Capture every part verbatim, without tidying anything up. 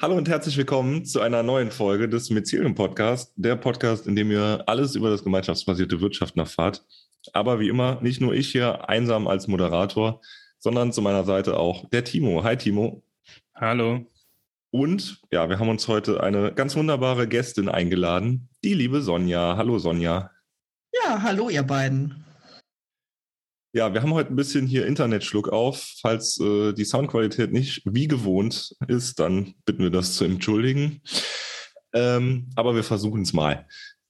Hallo und herzlich willkommen zu einer neuen Folge des Mycelium Podcast, der Podcast, in dem ihr alles über das gemeinschaftsbasierte Wirtschaften erfahrt. Aber wie immer, nicht nur ich hier einsam als Moderator, sondern zu meiner Seite auch der Timo. Hi Timo. Hallo. Und ja, wir haben uns heute eine ganz wunderbare Gästin eingeladen, die liebe Sonja. Hallo Sonja. Ja, hallo ihr beiden. Ja, wir haben heute ein bisschen hier Internetschluck auf. Falls äh, die Soundqualität nicht wie gewohnt ist, dann bitten wir das zu entschuldigen. Ähm, aber wir versuchen es mal.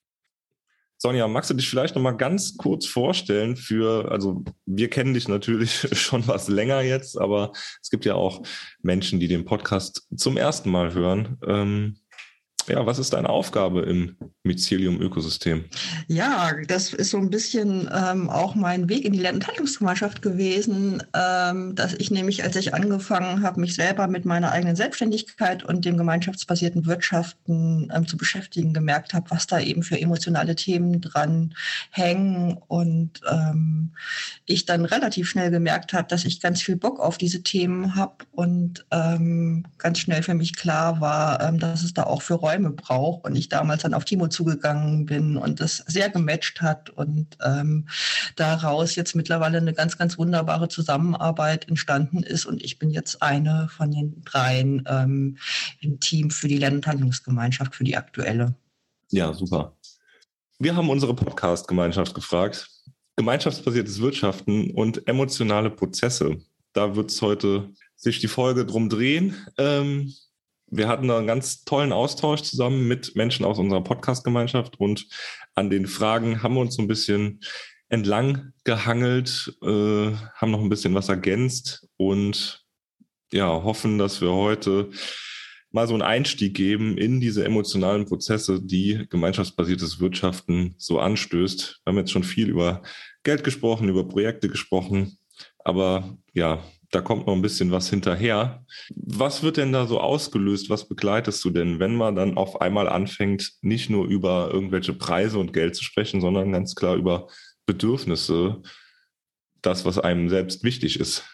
Sonja, magst du dich vielleicht noch mal ganz kurz vorstellen für, also wir kennen dich natürlich schon was länger jetzt, aber es gibt ja auch Menschen, die den Podcast zum ersten Mal hören. Ähm, Ja, was ist deine Aufgabe im Mycelium-Ökosystem? Ja, das ist so ein bisschen ähm, auch mein Weg in die Lern- und Handlungsgemeinschaft gewesen, ähm, dass ich nämlich, als ich angefangen habe, mich selber mit meiner eigenen Selbstständigkeit und dem gemeinschaftsbasierten Wirtschaften ähm, zu beschäftigen, gemerkt habe, was da eben für emotionale Themen dran hängen und ähm, ich dann relativ schnell gemerkt habe, dass ich ganz viel Bock auf diese Themen habe und ähm, ganz schnell für mich klar war, ähm, dass es da auch für Räume braucht und ich damals dann auf Timo zugegangen bin und das sehr gematcht hat und ähm, daraus jetzt mittlerweile eine ganz, ganz wunderbare Zusammenarbeit entstanden ist und ich bin jetzt eine von den dreien ähm, im Team für die Lern- und Handlungsgemeinschaft, für die aktuelle. Ja, super. Wir haben unsere Podcast-Gemeinschaft gefragt, gemeinschaftsbasiertes Wirtschaften und emotionale Prozesse. Da wird es heute sich die Folge drum drehen. Ähm, Wir hatten da einen ganz tollen Austausch zusammen mit Menschen aus unserer Podcast-Gemeinschaft und an den Fragen haben wir uns so ein bisschen entlang gehangelt, äh, haben noch ein bisschen was ergänzt und ja, hoffen, dass wir heute mal so einen Einstieg geben in diese emotionalen Prozesse, die gemeinschaftsbasiertes Wirtschaften so anstößt. Wir haben jetzt schon viel über Geld gesprochen, über Projekte gesprochen, aber ja, da kommt noch ein bisschen was hinterher. Was wird denn da so ausgelöst? Was begleitest du denn, wenn man dann auf einmal anfängt, nicht nur über irgendwelche Preise und Geld zu sprechen, sondern ganz klar über Bedürfnisse, das, was einem selbst wichtig ist?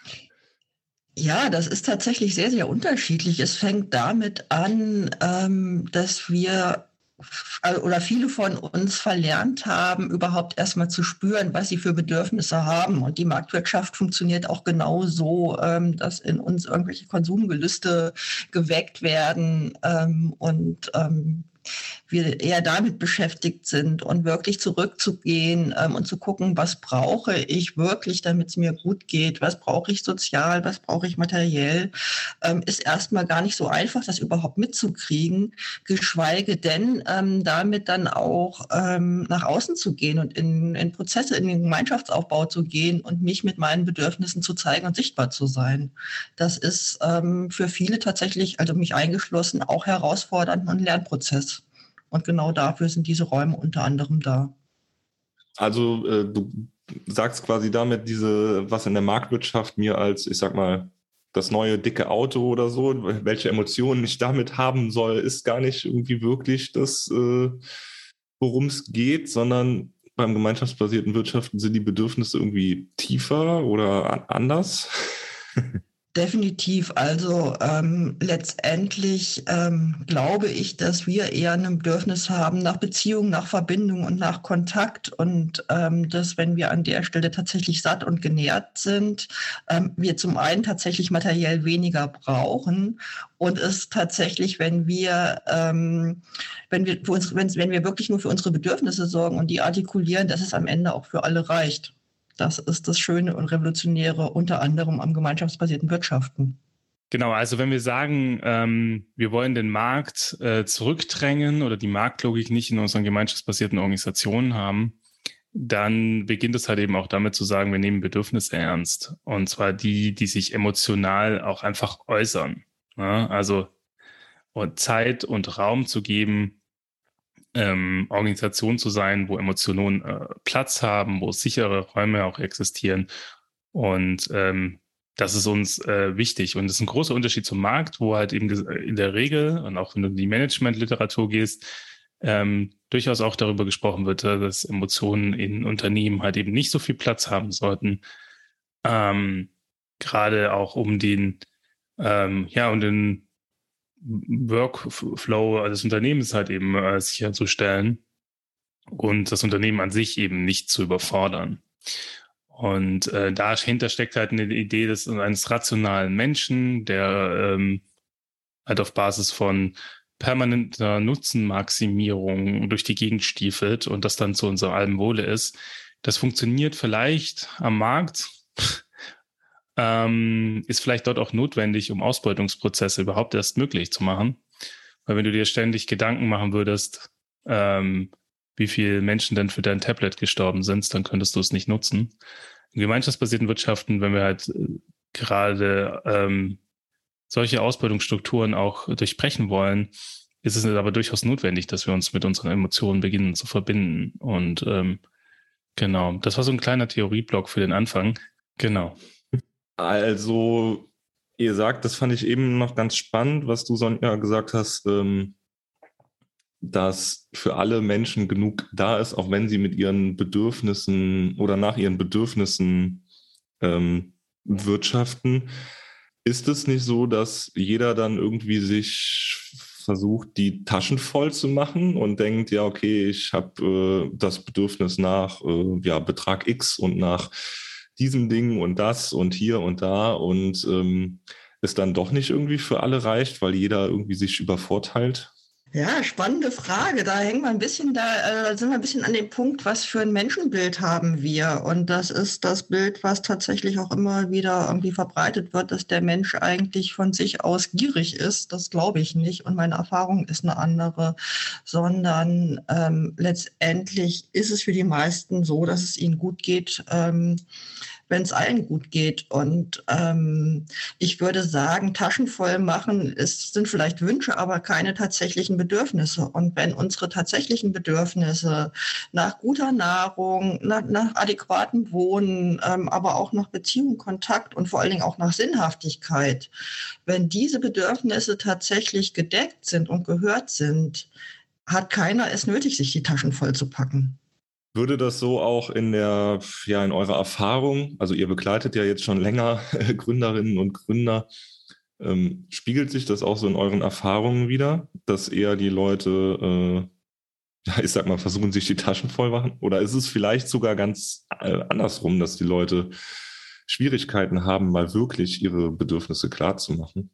Ja, das ist tatsächlich sehr, sehr unterschiedlich. Es fängt damit an, ähm, dass wir oder viele von uns verlernt haben, überhaupt erstmal zu spüren, was sie für Bedürfnisse haben. Und die Marktwirtschaft funktioniert auch genau so, ähm, dass in uns irgendwelche Konsumgelüste geweckt werden ähm, und ähm, wir eher damit beschäftigt sind und wirklich zurückzugehen ähm, und zu gucken, was brauche ich wirklich, damit es mir gut geht, was brauche ich sozial, was brauche ich materiell, ähm, ist erstmal gar nicht so einfach, das überhaupt mitzukriegen, geschweige denn ähm, damit dann auch ähm, nach außen zu gehen und in, in Prozesse, in den Gemeinschaftsaufbau zu gehen und mich mit meinen Bedürfnissen zu zeigen und sichtbar zu sein. Das ist ähm, für viele tatsächlich, also mich eingeschlossen, auch herausfordernd und ein Lernprozess. Und genau dafür sind diese Räume unter anderem da. Also äh, du sagst quasi damit, diese, was in der Marktwirtschaft mir als, ich sag mal, das neue dicke Auto oder so, welche Emotionen ich damit haben soll, ist gar nicht irgendwie wirklich das, äh, worum es geht, sondern beim gemeinschaftsbasierten Wirtschaften sind die Bedürfnisse irgendwie tiefer oder a- anders. Definitiv. Also ähm, letztendlich ähm, glaube ich, dass wir eher ein Bedürfnis haben nach Beziehung, nach Verbindung und nach Kontakt und ähm, dass, wenn wir an der Stelle tatsächlich satt und genährt sind, ähm, wir zum einen tatsächlich materiell weniger brauchen und es tatsächlich, wenn wir, ähm, wenn wir, für uns, wenn, wenn wir wirklich nur für unsere Bedürfnisse sorgen und die artikulieren, dass es am Ende auch für alle reicht. Das ist das Schöne und Revolutionäre unter anderem am gemeinschaftsbasierten Wirtschaften. Genau, also wenn wir sagen, ähm, wir wollen den Markt äh, zurückdrängen oder die Marktlogik nicht in unseren gemeinschaftsbasierten Organisationen haben, dann beginnt es halt eben auch damit zu sagen, wir nehmen Bedürfnisse ernst. Und zwar die, die sich emotional auch einfach äußern. Ja? Also und Zeit und Raum zu geben, ähm, Organisation zu sein, wo Emotionen äh, Platz haben, wo sichere Räume auch existieren. Und ähm, das ist uns äh, wichtig. Und das ist ein großer Unterschied zum Markt, wo halt eben in der Regel, und auch wenn du in die Management-Literatur gehst, ähm, durchaus auch darüber gesprochen wird, dass Emotionen in Unternehmen halt eben nicht so viel Platz haben sollten. Ähm, gerade auch um den, ähm, ja, um den Workflow des Unternehmens halt eben äh, sicherzustellen und das Unternehmen an sich eben nicht zu überfordern. Und äh, dahinter steckt halt eine Idee des eines rationalen Menschen, der ähm, halt auf Basis von permanenter Nutzenmaximierung durch die Gegend stiefelt und das dann zu unserem allem Wohle ist. Das funktioniert vielleicht am Markt, ähm, ist vielleicht dort auch notwendig, um Ausbeutungsprozesse überhaupt erst möglich zu machen. Weil wenn du dir ständig Gedanken machen würdest, ähm, wie viele Menschen denn für dein Tablet gestorben sind, dann könntest du es nicht nutzen. In gemeinschaftsbasierten Wirtschaften, wenn wir halt äh, gerade ähm, solche Ausbeutungsstrukturen auch durchbrechen wollen, ist es aber durchaus notwendig, dass wir uns mit unseren Emotionen beginnen zu verbinden. Und ähm, genau, das war so ein kleiner Theorieblock für den Anfang. Genau. Also, ihr sagt, das fand ich eben noch ganz spannend, was du, Sonja, gesagt hast, ähm, dass für alle Menschen genug da ist, auch wenn sie mit ihren Bedürfnissen oder nach ihren Bedürfnissen ähm, wirtschaften. Ist es nicht so, dass jeder dann irgendwie sich versucht, die Taschen voll zu machen und denkt, ja, okay, ich habe äh, das Bedürfnis nach äh, ja, Betrag X und nach diesem Ding und das und hier und da und ähm, es dann doch nicht irgendwie für alle reicht, weil jeder irgendwie sich übervorteilt? Ja, spannende Frage. Da hängen wir ein bisschen, da äh, sind wir ein bisschen an dem Punkt, was für ein Menschenbild haben wir? Und das ist das Bild, was tatsächlich auch immer wieder irgendwie verbreitet wird, dass der Mensch eigentlich von sich aus gierig ist. Das glaube ich nicht. Und meine Erfahrung ist eine andere, sondern ähm, letztendlich ist es für die meisten so, dass es ihnen gut geht, ähm, wenn es allen gut geht. Und ähm, ich würde sagen, Taschen voll machen ist, sind vielleicht Wünsche, aber keine tatsächlichen Bedürfnisse. Und wenn unsere tatsächlichen Bedürfnisse nach guter Nahrung, nach, nach adäquatem Wohnen, ähm, aber auch nach Beziehung, Kontakt und vor allen Dingen auch nach Sinnhaftigkeit, wenn diese Bedürfnisse tatsächlich gedeckt sind und gehört sind, hat keiner es nötig, sich die Taschen voll zu packen. Würde das so auch in der, ja, in eurer Erfahrung, also ihr begleitet ja jetzt schon länger Gründerinnen und Gründer, ähm, spiegelt sich das auch so in euren Erfahrungen wieder, dass eher die Leute, äh, ich sag mal, versuchen, sich die Taschen voll machen? Oder ist es vielleicht sogar ganz äh, andersrum, dass die Leute Schwierigkeiten haben, mal wirklich ihre Bedürfnisse klar zu machen?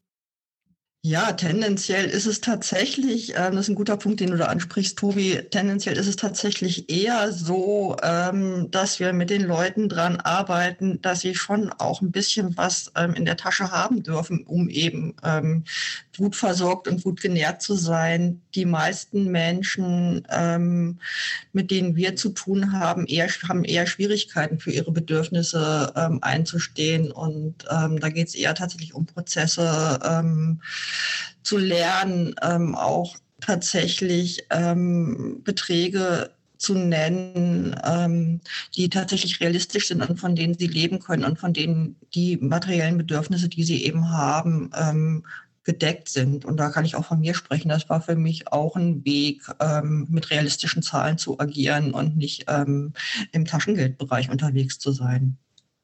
Ja, tendenziell ist es tatsächlich, ähm, das ist ein guter Punkt, den du da ansprichst, Tobi, tendenziell ist es tatsächlich eher so, ähm, dass wir mit den Leuten dran arbeiten, dass sie schon auch ein bisschen was ähm, in der Tasche haben dürfen, um eben ähm, gut versorgt und gut genährt zu sein. Die meisten Menschen, ähm, mit denen wir zu tun haben, eher, haben eher Schwierigkeiten für ihre Bedürfnisse ähm, einzustehen. Und ähm, da geht es eher tatsächlich um Prozesse, ähm, zu lernen, ähm, auch tatsächlich ähm, Beträge zu nennen, ähm, die tatsächlich realistisch sind und von denen sie leben können und von denen die materiellen Bedürfnisse, die sie eben haben, ähm, gedeckt sind. Und da kann ich auch von mir sprechen. Das war für mich auch ein Weg, ähm, mit realistischen Zahlen zu agieren und nicht ähm, im Taschengeldbereich unterwegs zu sein.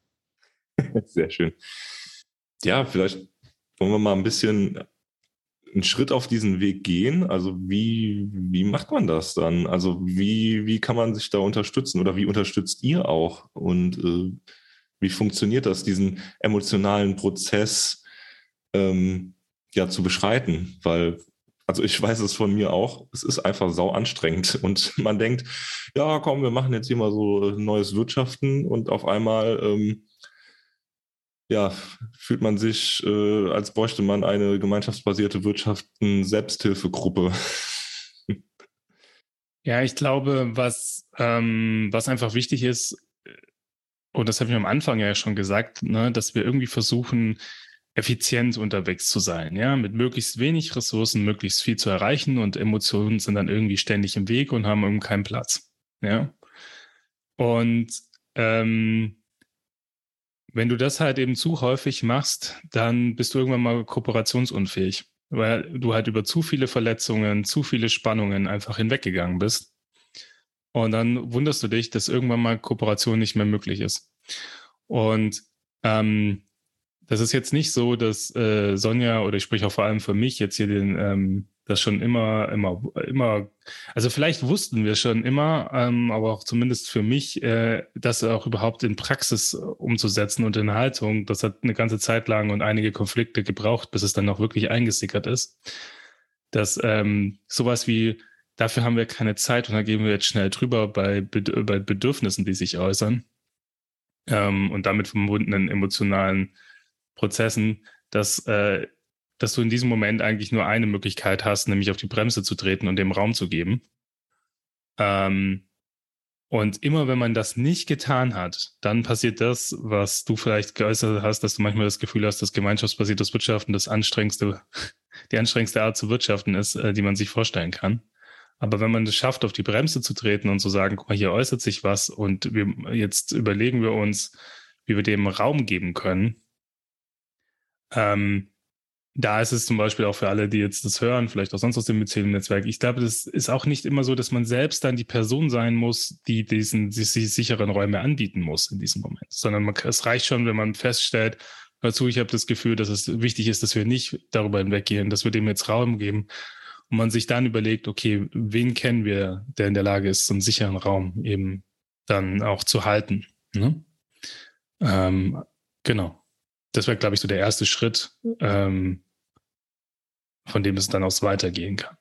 Sehr schön. Ja, vielleicht wollen wir mal ein bisschen einen Schritt auf diesen Weg gehen. Also wie, wie macht man das dann? Also wie, wie kann man sich da unterstützen oder wie unterstützt ihr auch? Und äh, wie funktioniert das, diesen emotionalen Prozess ähm, ja zu beschreiten? Weil, also ich weiß es von mir auch, es ist einfach sau anstrengend und man denkt, ja komm, wir machen jetzt hier mal so neues Wirtschaften und auf einmal ähm, ja, fühlt man sich, äh, als bräuchte man eine gemeinschaftsbasierte Wirtschaften Selbsthilfegruppe. Ja, ich glaube, was, ähm, was einfach wichtig ist, und das habe ich am Anfang ja schon gesagt, ne, dass wir irgendwie versuchen, effizient unterwegs zu sein, ja, mit möglichst wenig Ressourcen möglichst viel zu erreichen und Emotionen sind dann irgendwie ständig im Weg und haben irgendwie keinen Platz, ja. Und ähm, wenn du das halt eben zu häufig machst, dann bist du irgendwann mal kooperationsunfähig, weil du halt über zu viele Verletzungen, zu viele Spannungen einfach hinweggegangen bist. Und dann wunderst du dich, dass irgendwann mal Kooperation nicht mehr möglich ist. Und ähm, das ist jetzt nicht so, dass äh, Sonja, oder ich spreche auch vor allem für mich, jetzt hier den, ähm, das schon immer, immer, immer, also vielleicht wussten wir schon immer, ähm, aber auch zumindest für mich, äh, das auch überhaupt in Praxis umzusetzen und in Haltung, das hat eine ganze Zeit lang und einige Konflikte gebraucht, bis es dann auch wirklich eingesickert ist. Dass ähm, sowas wie, dafür haben wir keine Zeit und da gehen wir jetzt schnell drüber bei, Bed- bei Bedürfnissen, die sich äußern ähm, und damit verbundenen emotionalen Prozessen, dass, äh, dass du in diesem Moment eigentlich nur eine Möglichkeit hast, nämlich auf die Bremse zu treten und dem Raum zu geben. Ähm, und immer wenn man das nicht getan hat, dann passiert das, was du vielleicht geäußert hast, dass du manchmal das Gefühl hast, dass gemeinschaftsbasiertes Wirtschaften das anstrengendste, die anstrengendste Art zu wirtschaften ist, äh, die man sich vorstellen kann. Aber wenn man es schafft, auf die Bremse zu treten und zu sagen, guck mal, hier äußert sich was und wir, jetzt überlegen wir uns, wie wir dem Raum geben können, Ähm, da ist es zum Beispiel auch für alle, die jetzt das hören, vielleicht auch sonst aus dem Beziehungsnetzwerk. Ich glaube, das ist auch nicht immer so, dass man selbst dann die Person sein muss, die diesen, die, die sicheren Räume anbieten muss in diesem Moment, sondern man, es reicht schon, wenn man feststellt, dazu, ich habe das Gefühl, dass es wichtig ist, dass wir nicht darüber hinweggehen, dass wir dem jetzt Raum geben und man sich dann überlegt, okay, wen kennen wir, der in der Lage ist, so einen sicheren Raum eben dann auch zu halten. Ne? Ähm, genau. Das wäre, glaube ich, so der erste Schritt, ähm, von dem es dann aus weitergehen kann.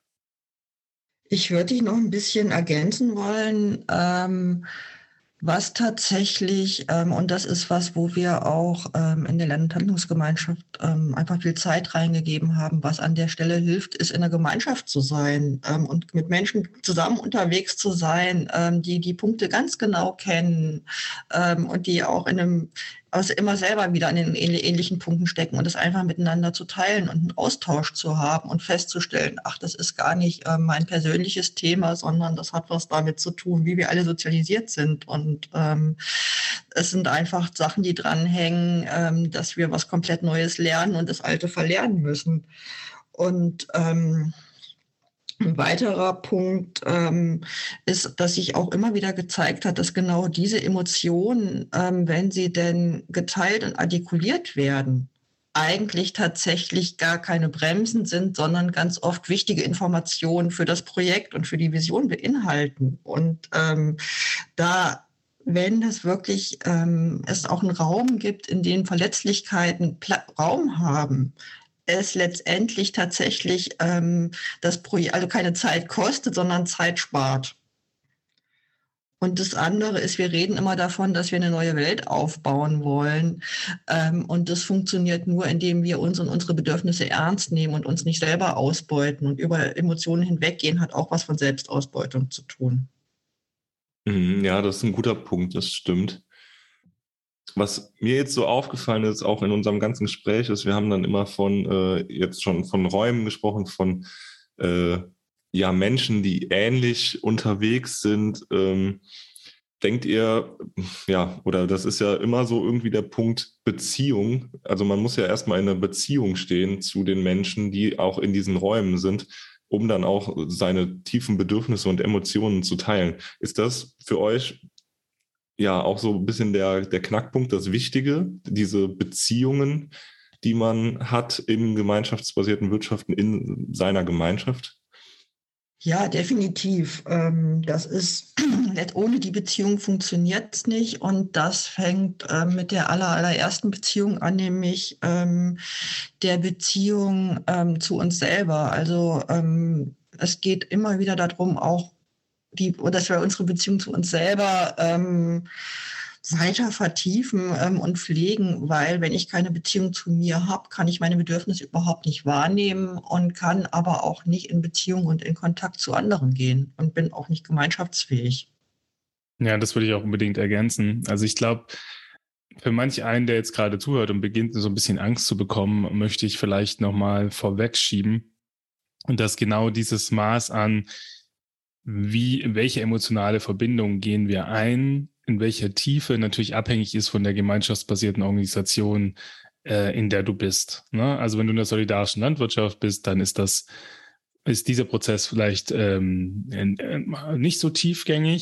Ich würde dich noch ein bisschen ergänzen wollen, ähm, was tatsächlich, ähm, und das ist was, wo wir auch ähm, in der Lernhandlungsgemeinschaft ähm, einfach viel Zeit reingegeben haben, was an der Stelle hilft, ist in der Gemeinschaft zu sein ähm, und mit Menschen zusammen unterwegs zu sein, ähm, die die Punkte ganz genau kennen ähm, und die auch in einem also immer selber wieder an den ähnlichen Punkten stecken und das einfach miteinander zu teilen und einen Austausch zu haben und festzustellen, ach, das ist gar nicht äh, mein persönliches Thema, sondern das hat was damit zu tun, wie wir alle sozialisiert sind. Und ähm, es sind einfach Sachen, die dranhängen, ähm, dass wir was komplett Neues lernen und das Alte verlernen müssen. Und ähm, ein weiterer Punkt ähm, ist, dass sich auch immer wieder gezeigt hat, dass genau diese Emotionen, ähm, wenn sie denn geteilt und artikuliert werden, eigentlich tatsächlich gar keine Bremsen sind, sondern ganz oft wichtige Informationen für das Projekt und für die Vision beinhalten. Und ähm, da wenn es wirklich ähm, es auch einen Raum gibt, in dem Verletzlichkeiten Pla- Raum haben, es letztendlich tatsächlich ähm, das Projekt, also keine Zeit kostet, sondern Zeit spart. Und das andere ist, wir reden immer davon, dass wir eine neue Welt aufbauen wollen. Ähm, und das funktioniert nur, indem wir uns und unsere Bedürfnisse ernst nehmen und uns nicht selber ausbeuten. Und über Emotionen hinweggehen hat auch was von Selbstausbeutung zu tun. Ja, das ist ein guter Punkt, das stimmt. Was mir jetzt so aufgefallen ist, auch in unserem ganzen Gespräch, ist, wir haben dann immer von, äh, jetzt schon von Räumen gesprochen, von äh, ja, Menschen, die ähnlich unterwegs sind. Ähm, denkt ihr, ja, oder das ist ja immer so irgendwie der Punkt Beziehung. Also man muss ja erstmal in einer Beziehung stehen zu den Menschen, die auch in diesen Räumen sind, um dann auch seine tiefen Bedürfnisse und Emotionen zu teilen. Ist das für euch ja auch so ein bisschen der, der Knackpunkt, das Wichtige, diese Beziehungen, die man hat in gemeinschaftsbasierten Wirtschaften in seiner Gemeinschaft? Ja, definitiv. Ähm, das ist, ohne die Beziehung funktioniert es nicht. Und das fängt ähm, mit der aller, allerersten Beziehung an, nämlich ähm, der Beziehung ähm, zu uns selber. Also ähm, es geht immer wieder darum, auch die, dass wir unsere Beziehung zu uns selber ähm, weiter vertiefen ähm, und pflegen, weil wenn ich keine Beziehung zu mir habe, kann ich meine Bedürfnisse überhaupt nicht wahrnehmen und kann aber auch nicht in Beziehung und in Kontakt zu anderen gehen und bin auch nicht gemeinschaftsfähig. Ja, das würde ich auch unbedingt ergänzen. Also ich glaube, für manch einen, der jetzt gerade zuhört und beginnt, so ein bisschen Angst zu bekommen, möchte ich vielleicht nochmal vorwegschieben. Und dass genau dieses Maß an, wie, in welche emotionale Verbindung gehen wir ein, in welcher Tiefe natürlich abhängig ist von der gemeinschaftsbasierten Organisation, äh, in der du bist. Ne? Also wenn du in der solidarischen Landwirtschaft bist, dann ist das, ist dieser Prozess vielleicht ähm, in, in, nicht so tiefgängig.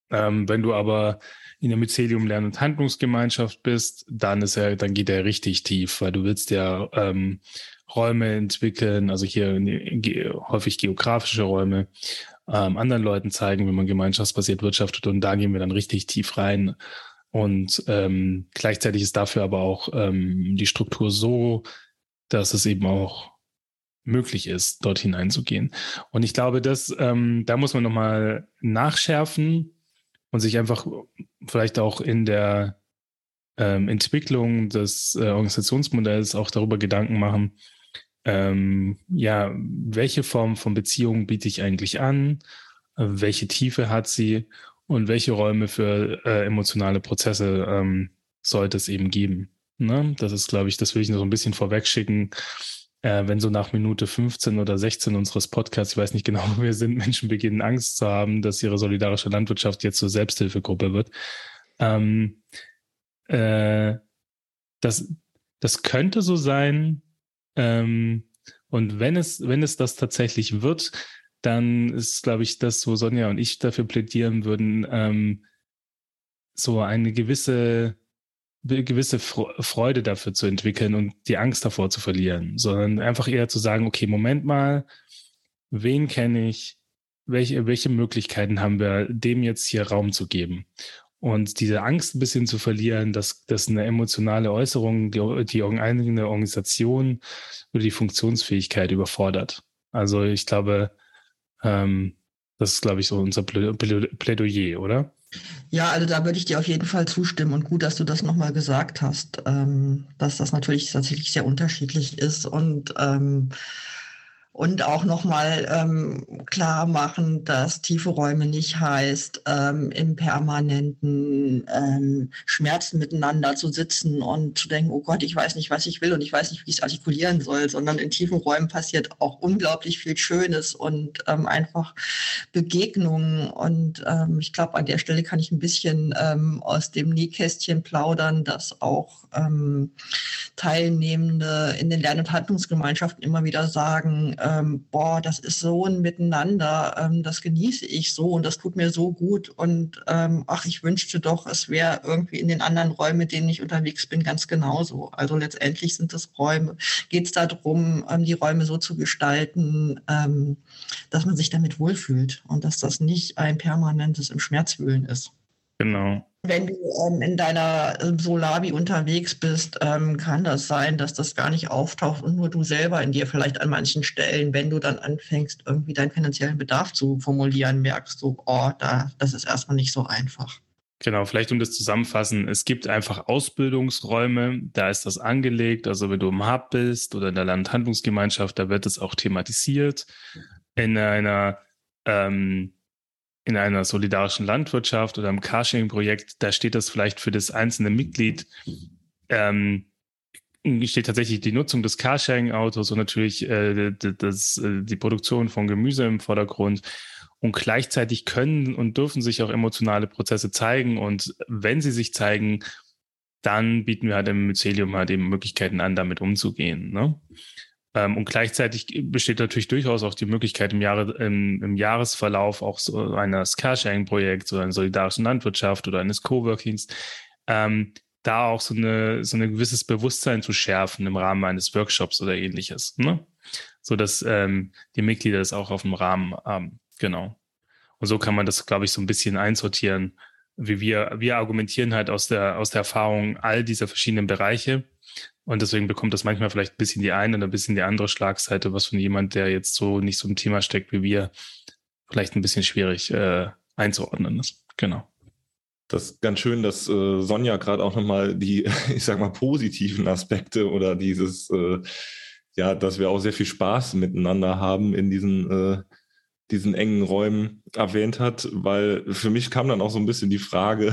Ähm, wenn du aber in der Mycelium Lern- und Handlungsgemeinschaft bist, dann ist er, dann geht er richtig tief, weil du willst ja ähm, Räume entwickeln, also hier ge- häufig geografische Räume, ähm, anderen Leuten zeigen, wie man gemeinschaftsbasiert wirtschaftet, und da gehen wir dann richtig tief rein. Und ähm, gleichzeitig ist dafür aber auch ähm, die Struktur so, dass es eben auch möglich ist, dort hineinzugehen. Und ich glaube, dass ähm, da muss man nochmal nachschärfen und sich einfach vielleicht auch in der ähm, Entwicklung des äh, Organisationsmodells auch darüber Gedanken machen, ähm, ja, welche Form von Beziehung biete ich eigentlich an, äh, welche Tiefe hat sie und welche Räume für äh, emotionale Prozesse ähm, sollte es eben geben. Ne? Das ist, glaube ich, das will ich nur so ein bisschen vorwegschicken. Äh, wenn so nach Minute fünfzehn oder sechzehn unseres Podcasts, ich weiß nicht genau, wo wir sind, Menschen beginnen Angst zu haben, dass ihre solidarische Landwirtschaft jetzt zur Selbsthilfegruppe wird. Ähm, äh, das, das könnte so sein. Ähm, und wenn es, wenn es das tatsächlich wird, dann ist, glaube ich, das, wo Sonja und ich dafür plädieren würden, ähm, so eine gewisse, gewisse Freude dafür zu entwickeln und die Angst davor zu verlieren, sondern einfach eher zu sagen, okay, Moment mal, wen kenne ich? Welche, welche Möglichkeiten haben wir, dem jetzt hier Raum zu geben? Und diese Angst ein bisschen zu verlieren, dass, dass eine emotionale Äußerung die, die eigene Organisation oder die Funktionsfähigkeit überfordert. Also ich glaube, ähm, das ist, glaube ich, so unser Plädoyer, oder? Ja, also da würde ich dir auf jeden Fall zustimmen, und gut, dass du das nochmal gesagt hast, ähm, dass das natürlich tatsächlich sehr unterschiedlich ist, und ähm, und auch nochmal ähm, klar machen, dass tiefe Räume nicht heißt, ähm, im permanenten ähm, Schmerzen miteinander zu sitzen und zu denken, oh Gott, ich weiß nicht, was ich will und ich weiß nicht, wie ich es artikulieren soll, sondern in tiefen Räumen passiert auch unglaublich viel Schönes und ähm, einfach Begegnungen. Und ähm, ich glaube, an der Stelle kann ich ein bisschen ähm, aus dem Nähkästchen plaudern, dass auch ähm, Teilnehmende in den Lern- und Handlungsgemeinschaften immer wieder sagen, ähm, boah, das ist so ein Miteinander, ähm, das genieße ich so und das tut mir so gut, und ähm, ach, ich wünschte doch, es wäre irgendwie in den anderen Räumen, mit denen ich unterwegs bin, ganz genauso. Also letztendlich sind es Räume, geht es darum, ähm, die Räume so zu gestalten, ähm, dass man sich damit wohlfühlt und dass das nicht ein permanentes im Schmerzwühlen ist. Genau. Wenn du ähm, in deiner ähm, Solavi unterwegs bist, ähm, kann das sein, dass das gar nicht auftaucht und nur du selber in dir vielleicht an manchen Stellen, wenn du dann anfängst, irgendwie deinen finanziellen Bedarf zu formulieren, merkst du, oh, da, das ist erstmal nicht so einfach. Genau, vielleicht um das zusammenfassen, es gibt einfach Ausbildungsräume, da ist das angelegt, also wenn du im Hub bist oder in der Landhandlungsgemeinschaft, da wird es auch thematisiert. In einer ähm, in einer solidarischen Landwirtschaft oder im Carsharing-Projekt, da steht das vielleicht für das einzelne Mitglied, ähm, steht tatsächlich die Nutzung des Carsharing-Autos und natürlich äh, das, äh, die Produktion von Gemüse im Vordergrund. Und gleichzeitig können und dürfen sich auch emotionale Prozesse zeigen. Und wenn sie sich zeigen, dann bieten wir halt im Mycelium halt eben Möglichkeiten an, damit umzugehen. Ne? Und gleichzeitig besteht natürlich durchaus auch die Möglichkeit, im, Jahre, im, im Jahresverlauf auch so eines Carsharing-Projekts oder einer solidarischen Landwirtschaft oder eines Coworkings, ähm, da auch so eine so ein gewisses Bewusstsein zu schärfen im Rahmen eines Workshops oder ähnliches, ne? So dass ähm, die Mitglieder das auch auf dem Rahmen haben. Genau. Und so kann man das, glaube ich, so ein bisschen einsortieren, wie wir, wir argumentieren halt aus der, aus der Erfahrung all dieser verschiedenen Bereiche. Und deswegen bekommt das manchmal vielleicht ein bisschen die eine oder ein bisschen die andere Schlagseite, was von jemand, der jetzt so nicht so im Thema steckt wie wir, vielleicht ein bisschen schwierig äh, einzuordnen ist. Genau. Das ist ganz schön, dass äh, Sonja gerade auch nochmal die, ich sag mal, positiven Aspekte oder dieses, äh, ja, dass wir auch sehr viel Spaß miteinander haben in diesen, äh, diesen engen Räumen erwähnt hat, weil für mich kam dann auch so ein bisschen die Frage,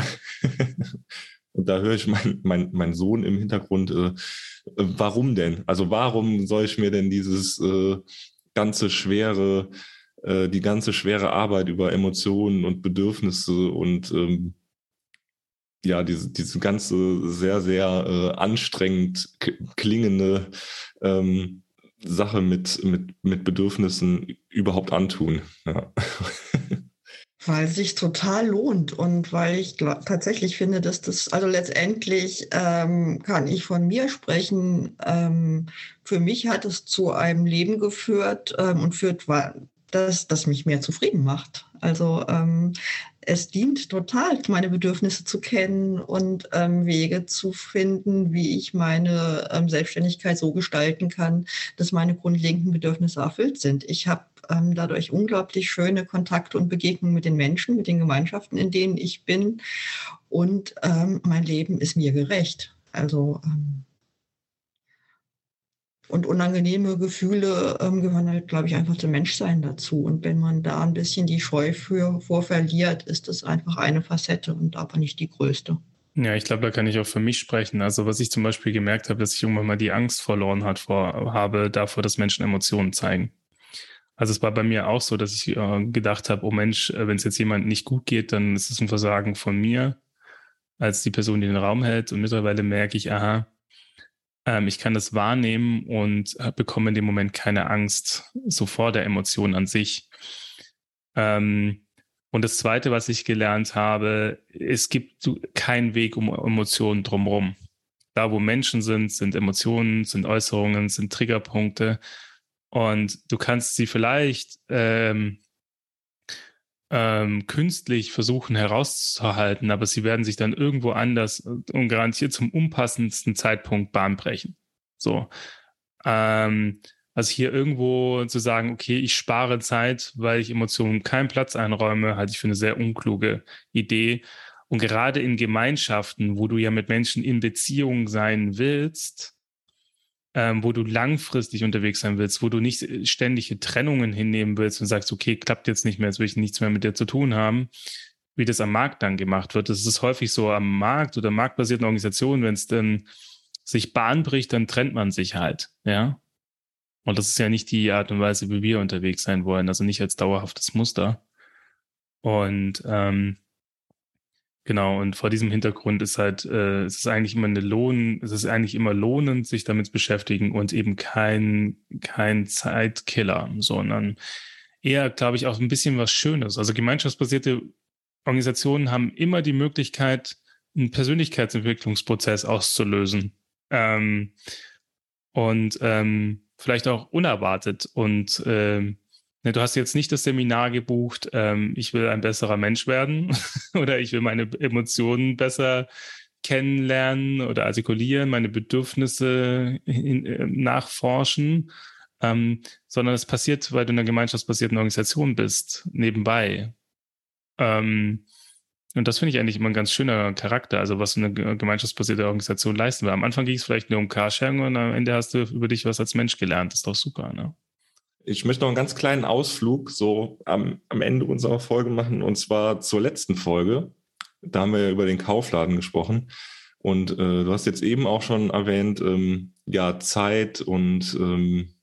und da höre ich meinen mein, mein Sohn im Hintergrund, äh, warum denn? Also warum soll ich mir denn dieses äh, ganze schwere, äh, die ganze schwere Arbeit über Emotionen und Bedürfnisse und ähm, ja, diese, diese ganze sehr, sehr äh, anstrengend klingende ähm, Sache mit, mit, mit Bedürfnissen überhaupt antun. Ja. Weil es sich total lohnt und weil ich glaub, tatsächlich finde, dass das, also letztendlich ähm, kann ich von mir sprechen. Ähm, für mich hat es zu einem Leben geführt ähm, und führt, das, das mich mehr zufrieden macht. Also ähm, es dient total, meine Bedürfnisse zu kennen und ähm, Wege zu finden, wie ich meine ähm, Selbstständigkeit so gestalten kann, dass meine grundlegenden Bedürfnisse erfüllt sind. Ich habe ähm, dadurch unglaublich schöne Kontakte und Begegnungen mit den Menschen, mit den Gemeinschaften, in denen ich bin. Und ähm, mein Leben ist mir gerecht. Also ähm, und unangenehme Gefühle ähm, gehören halt, glaube ich, einfach zum Menschsein dazu. Und wenn man da ein bisschen die Scheu für, vor verliert, ist das einfach eine Facette und aber nicht die größte. Ja, ich glaube, da kann ich auch für mich sprechen. Also was ich zum Beispiel gemerkt habe, dass ich irgendwann mal die Angst verloren hat vor, habe davor, dass Menschen Emotionen zeigen. Also es war bei mir auch so, dass ich äh, gedacht habe, oh Mensch, äh, wenn es jetzt jemand nicht gut geht, dann ist es ein Versagen von mir als die Person, die den Raum hält. Und mittlerweile merke ich, aha, ähm, ich kann das wahrnehmen und äh, bekomme in dem Moment keine Angst so vor der Emotion an sich. Ähm, und das Zweite, was ich gelernt habe, es gibt keinen Weg um Emotionen drumherum. Da, wo Menschen sind, sind Emotionen, sind Äußerungen, sind Triggerpunkte. Und du kannst sie vielleicht ähm, ähm, künstlich versuchen herauszuhalten, aber sie werden sich dann irgendwo anders und garantiert zum unpassendsten Zeitpunkt Bahn brechen. So. Ähm, also hier irgendwo zu sagen, okay, ich spare Zeit, weil ich Emotionen keinen Platz einräume, halte ich für eine sehr unkluge Idee. Und gerade in Gemeinschaften, wo du ja mit Menschen in Beziehung sein willst, Ähm, wo du langfristig unterwegs sein willst, wo du nicht ständige Trennungen hinnehmen willst und sagst, okay, klappt jetzt nicht mehr, jetzt will ich nichts mehr mit dir zu tun haben, wie das am Markt dann gemacht wird. Das ist häufig so am Markt oder marktbasierten Organisationen, wenn es dann sich Bahn bricht, dann trennt man sich halt, ja. Und das ist ja nicht die Art und Weise, wie wir unterwegs sein wollen, also nicht als dauerhaftes Muster. Und ähm, Genau, und vor diesem Hintergrund ist halt, äh, es ist eigentlich immer eine Lohn, es ist eigentlich immer lohnend, sich damit zu beschäftigen und eben kein, kein Zeitkiller, sondern eher, glaube ich, auch ein bisschen was Schönes. Also gemeinschaftsbasierte Organisationen haben immer die Möglichkeit, einen Persönlichkeitsentwicklungsprozess auszulösen. Ähm, und ähm, vielleicht auch unerwartet und ähm, Ne, du hast jetzt nicht das Seminar gebucht, ähm, ich will ein besserer Mensch werden oder ich will meine Emotionen besser kennenlernen oder artikulieren, meine Bedürfnisse in, äh, nachforschen, ähm, sondern es passiert, weil du in einer gemeinschaftsbasierten Organisation bist, nebenbei. Ähm, und das finde ich eigentlich immer ein ganz schöner Charakter, also was eine gemeinschaftsbasierte Organisation leisten will. Am Anfang ging es vielleicht nur um Carsharing und am Ende hast du über dich was als Mensch gelernt. Das ist doch super, ne? Ich möchte noch einen ganz kleinen Ausflug so am, am Ende unserer Folge machen, und zwar zur letzten Folge. Da haben wir ja über den Kaufladen gesprochen. Und äh, du hast jetzt eben auch schon erwähnt, ähm, ja, Zeit und ähm,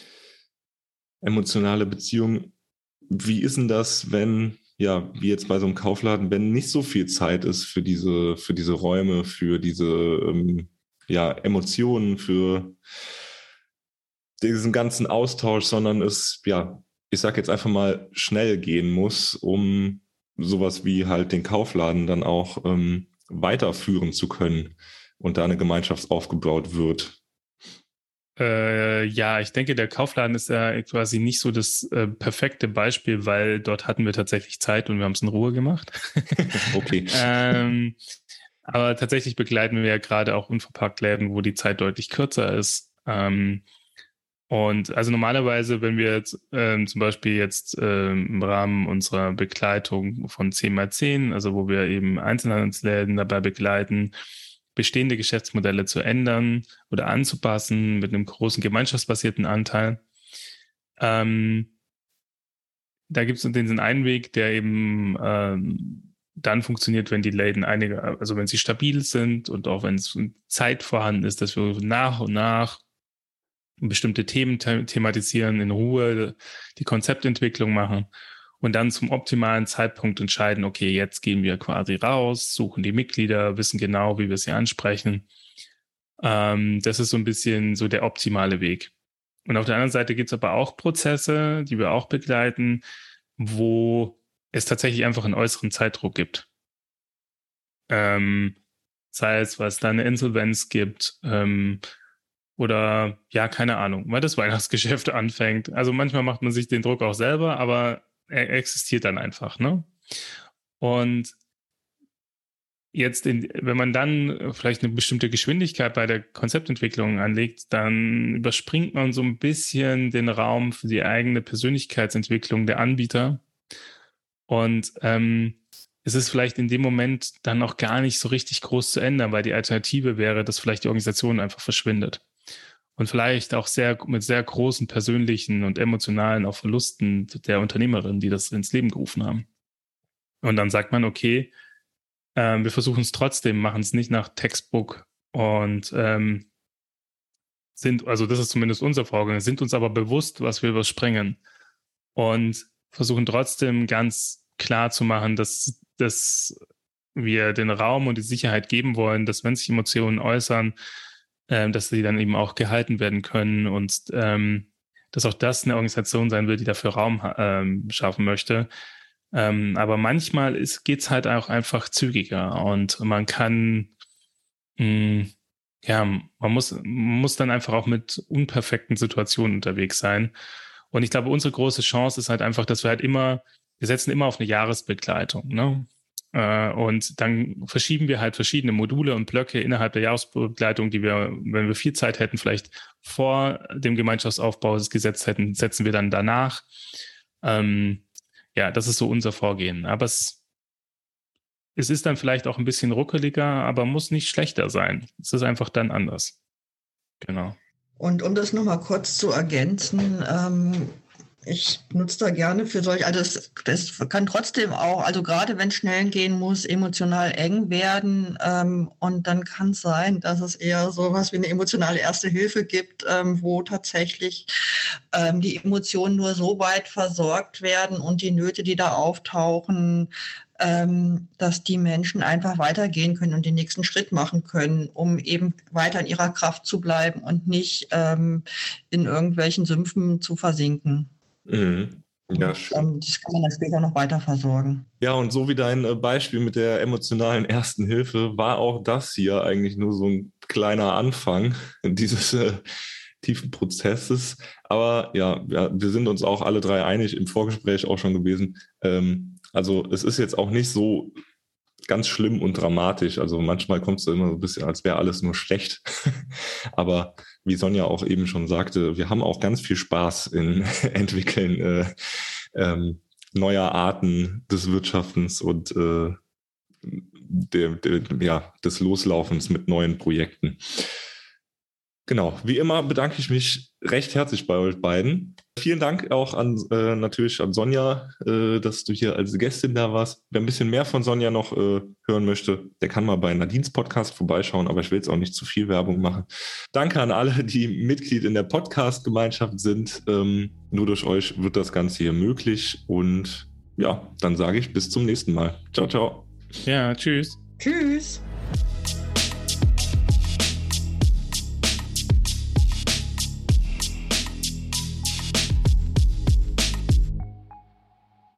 emotionale Beziehung. Wie ist denn das, wenn, ja, wie jetzt bei so einem Kaufladen, wenn nicht so viel Zeit ist für diese, für diese Räume, für diese ähm, ja, Emotionen, für diesen ganzen Austausch, sondern es, ja, ich sag jetzt einfach mal, schnell gehen muss, um sowas wie halt den Kaufladen dann auch ähm, weiterführen zu können und da eine Gemeinschaft aufgebaut wird. Äh, ja, ich denke, der Kaufladen ist ja quasi nicht so das äh, perfekte Beispiel, weil dort hatten wir tatsächlich Zeit und wir haben es in Ruhe gemacht. Okay. ähm, aber tatsächlich begleiten wir ja gerade auch Unverpacktläden, wo die Zeit deutlich kürzer ist. Ähm, Und also normalerweise, wenn wir jetzt ähm, zum Beispiel jetzt ähm, im Rahmen unserer Begleitung von zehn mal zehn, also wo wir eben Einzelhandelsläden dabei begleiten, bestehende Geschäftsmodelle zu ändern oder anzupassen mit einem großen gemeinschaftsbasierten Anteil, ähm, da gibt es den einen Weg, der eben ähm, dann funktioniert, wenn die Läden einige, also wenn sie stabil sind und auch wenn es Zeit vorhanden ist, dass wir nach und nach bestimmte Themen the- thematisieren, in Ruhe die Konzeptentwicklung machen und dann zum optimalen Zeitpunkt entscheiden, okay, jetzt gehen wir quasi raus, suchen die Mitglieder, wissen genau, wie wir sie ansprechen. Ähm, das ist so ein bisschen so der optimale Weg. Und auf der anderen Seite gibt es aber auch Prozesse, die wir auch begleiten, wo es tatsächlich einfach einen äußeren Zeitdruck gibt. Ähm, sei es, was da eine Insolvenz gibt, ähm, oder ja, keine Ahnung, weil das Weihnachtsgeschäft anfängt. Also manchmal macht man sich den Druck auch selber, aber er existiert dann einfach, ne? Und jetzt, in, wenn man dann vielleicht eine bestimmte Geschwindigkeit bei der Konzeptentwicklung anlegt, dann überspringt man so ein bisschen den Raum für die eigene Persönlichkeitsentwicklung der Anbieter. Und ähm, es ist vielleicht in dem Moment dann auch gar nicht so richtig groß zu ändern, weil die Alternative wäre, dass vielleicht die Organisation einfach verschwindet. Und vielleicht auch sehr mit sehr großen persönlichen und emotionalen auch Verlusten der Unternehmerin, die das ins Leben gerufen haben. Und dann sagt man, okay, ähm, wir versuchen es trotzdem, machen es nicht nach Textbook und ähm, sind, also das ist zumindest unser Vorgang, sind uns aber bewusst, was wir überspringen und versuchen trotzdem ganz klar zu machen, dass, dass wir den Raum und die Sicherheit geben wollen, dass wenn sich Emotionen äußern, ähm, dass sie dann eben auch gehalten werden können und ähm, dass auch das eine Organisation sein wird, die dafür Raum ähm, schaffen möchte. Ähm, aber manchmal geht es halt auch einfach zügiger und man kann, mh, ja, man muss, man muss dann einfach auch mit unperfekten Situationen unterwegs sein. Und ich glaube, unsere große Chance ist halt einfach, dass wir halt immer, wir setzen immer auf eine Jahresbegleitung, ne? Äh, und dann verschieben wir halt verschiedene Module und Blöcke innerhalb der Jahresbegleitung, die wir, wenn wir viel Zeit hätten, vielleicht vor dem Gemeinschaftsaufbau gesetzt hätten, setzen wir dann danach. Ähm, Ja, das ist so unser Vorgehen. Aber es, es ist dann vielleicht auch ein bisschen ruckeliger, aber muss nicht schlechter sein. Es ist einfach dann anders. Genau. Und um das nochmal kurz zu ergänzen, ähm, ich nutze da gerne für solche, also das, das kann trotzdem auch, also gerade wenn es schnell gehen muss, emotional eng werden. Ähm, und dann kann es sein, dass es eher so was wie eine emotionale Erste Hilfe gibt, ähm, wo tatsächlich ähm, die Emotionen nur so weit versorgt werden und die Nöte, die da auftauchen, ähm, dass die Menschen einfach weitergehen können und den nächsten Schritt machen können, um eben weiter in ihrer Kraft zu bleiben und nicht ähm, in irgendwelchen Sümpfen zu versinken. Mhm. Ja, schön. Das kann man dann später noch weiter versorgen. Ja, und so wie dein äh, Beispiel mit der emotionalen Ersten Hilfe war auch das hier eigentlich nur so ein kleiner Anfang dieses äh, tiefen Prozesses. Aber ja, ja, wir sind uns auch alle drei einig, im Vorgespräch auch schon gewesen. Ähm, also es ist jetzt auch nicht so ganz schlimm und dramatisch. Also manchmal kommt es immer so ein bisschen, als wäre alles nur schlecht. Aber wie Sonja auch eben schon sagte, wir haben auch ganz viel Spaß in Entwickeln äh, ähm, neuer Arten des Wirtschaftens und äh, der, der, ja, des Loslaufens mit neuen Projekten. Genau, wie immer bedanke ich mich recht herzlich bei euch beiden. Vielen Dank auch an äh, natürlich an Sonja, äh, dass du hier als Gästin da warst. Wer ein bisschen mehr von Sonja noch äh, hören möchte, der kann mal bei Nadines Podcast vorbeischauen, aber ich will jetzt auch nicht zu viel Werbung machen. Danke an alle, die Mitglied in der Podcast-Gemeinschaft sind. Ähm, nur durch euch wird das Ganze hier möglich und ja, dann sage ich bis zum nächsten Mal. Ciao, ciao. Ja, tschüss. Tschüss.